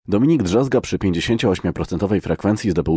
Dominik Drzazga przy 58% frekwencji zdobył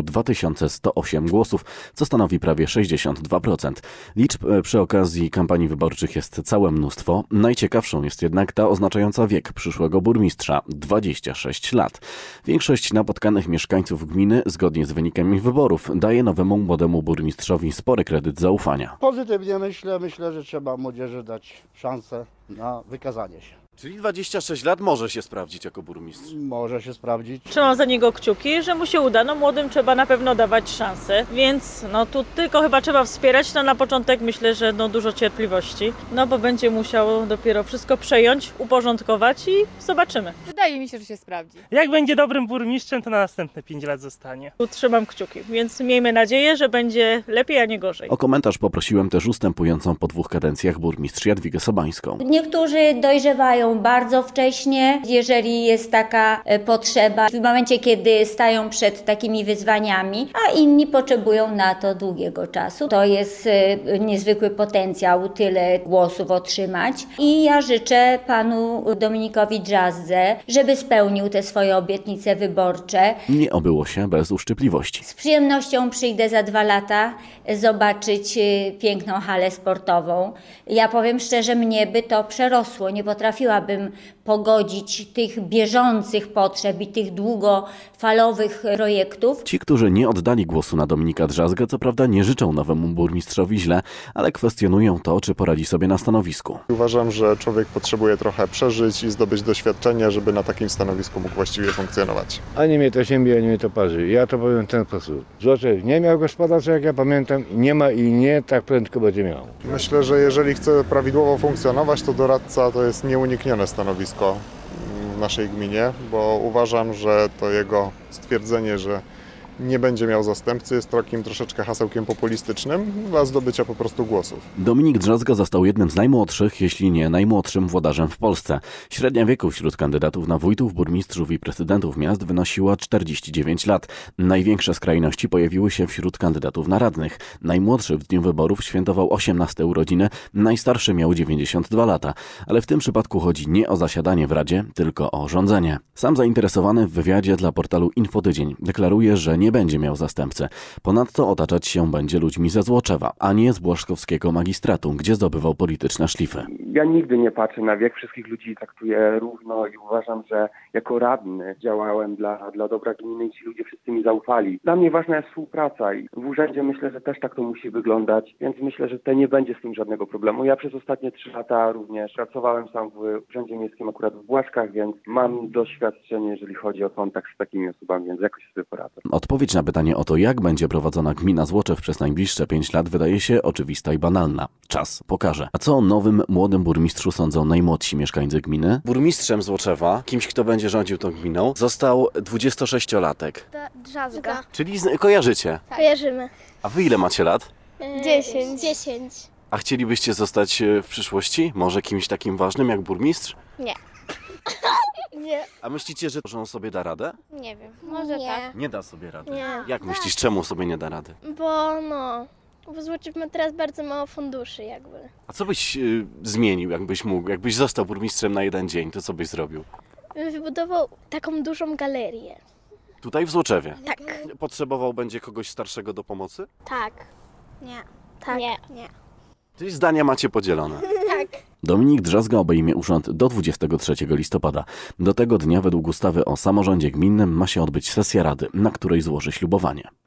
2108 głosów, co stanowi prawie 62%. Liczb przy okazji kampanii wyborczych jest całe mnóstwo. Najciekawszą jest jednak ta oznaczająca wiek przyszłego burmistrza – 26 lat. Większość napotkanych mieszkańców gminy, zgodnie z wynikami wyborów, daje nowemu młodemu burmistrzowi spory kredyt zaufania. Pozytywnie myślę, że trzeba młodzieży dać szansę na wykazanie się. Czyli 26 lat może się sprawdzić jako burmistrz. Może się sprawdzić. Trzymam za niego kciuki, że mu się uda. Młodym trzeba na pewno dawać szansę, więc tu tylko chyba trzeba wspierać. Na początek myślę, że dużo cierpliwości, bo będzie musiał dopiero wszystko przejąć, uporządkować i zobaczymy. Wydaje mi się, że się sprawdzi. Jak będzie dobrym burmistrzem, to na następne 5 lat zostanie. Tu trzymam kciuki, więc miejmy nadzieję, że będzie lepiej, a nie gorzej. O komentarz poprosiłem też ustępującą po 2 kadencjach burmistrz Jadwigę Sobańską. Niektórzy dojrzewają bardzo wcześnie, jeżeli jest taka potrzeba, w momencie, kiedy stają przed takimi wyzwaniami, a inni potrzebują na to długiego czasu. To jest niezwykły potencjał, tyle głosów otrzymać i ja życzę panu Dominikowi Drzazdze, żeby spełnił te swoje obietnice wyborcze. Nie obyło się bez uszczypliwości. Z przyjemnością przyjdę za 2 lata zobaczyć piękną halę sportową. Ja powiem szczerze, mnie by to przerosło, nie potrafiłabym pogodzić tych bieżących potrzeb i tych długofalowych projektów. Ci, którzy nie oddali głosu na Dominika Drzazgę, co prawda nie życzą nowemu burmistrzowi źle, ale kwestionują to, czy poradzi sobie na stanowisku. Uważam, że człowiek potrzebuje trochę przeżyć i zdobyć doświadczenia, żeby na takim stanowisku mógł właściwie funkcjonować. Ani mnie to ziemi, ani mnie to parzy. Ja to powiem w ten sposób. Złoczew nie miał gospodarza, jak ja pamiętam, nie ma i nie tak prędko będzie miał. Myślę, że jeżeli chce prawidłowo funkcjonować, to doradca to jest nieuniknione stanowisko w naszej gminie, bo uważam, że to jego stwierdzenie, że nie będzie miał zastępcy, jest takim troszeczkę hasełkiem populistycznym dla zdobycia po prostu głosów. Dominik Drzazga został jednym z najmłodszych, jeśli nie najmłodszym włodarzem w Polsce. Średnia wieku wśród kandydatów na wójtów, burmistrzów i prezydentów miast wynosiła 49 lat. Największe skrajności pojawiły się wśród kandydatów na radnych. Najmłodszy w dniu wyborów świętował 18 urodziny, najstarszy miał 92 lata. Ale w tym przypadku chodzi nie o zasiadanie w Radzie, tylko o rządzenie. Sam zainteresowany w wywiadzie dla portalu Infotydzień deklaruje, że nie będzie miał zastępcy. Ponadto otaczać się będzie ludźmi ze Złoczewa, a nie z błaszkowskiego magistratu, gdzie zdobywał polityczne szlify. Ja nigdy nie patrzę na wiek, wszystkich ludzi traktuję równo i uważam, że jako radny działałem dla dobra gminy i ci ludzie wszyscy mi zaufali. Dla mnie ważna jest współpraca i w urzędzie myślę, że też tak to musi wyglądać, więc myślę, że tutaj nie będzie z tym żadnego problemu. Ja przez ostatnie 3 lata również pracowałem sam w urzędzie miejskim akurat w Błaszkach, więc mam doświadczenie, jeżeli chodzi o kontakt z takimi osobami, więc jakoś sobie poradzę. Odpowiedź na pytanie o to, jak będzie prowadzona gmina Złoczew przez najbliższe 5 lat, wydaje się oczywista i banalna. Czas pokaże. A co o nowym, młodym burmistrzu sądzą najmłodsi mieszkańcy gminy? Burmistrzem Złoczewa, kimś, kto będzie rządził tą gminą, został 26-latek. Drzazga. Czyli kojarzycie? Tak. Kojarzymy. A wy ile macie lat? 10. A chcielibyście zostać w przyszłości? Może kimś takim ważnym jak burmistrz? Nie. Nie. A myślicie, że on sobie da radę? Nie wiem. Może tak. Nie da sobie rady. Nie. Jak myślisz, czemu sobie nie da rady? Bo Złoczew ma teraz bardzo mało funduszy jakby. A co byś zmienił, jakbyś mógł? Jakbyś został burmistrzem na 1 dzień, to co byś zrobił? Wybudował taką dużą galerię. Tutaj w Złoczewie? Tak. Potrzebował będzie kogoś starszego do pomocy? Tak. Nie. Tak. Nie. Czyli zdania macie podzielone. Tak. Dominik Drzazga obejmie urząd do 23 listopada. Do tego dnia według ustawy o samorządzie gminnym ma się odbyć sesja rady, na której złoży ślubowanie.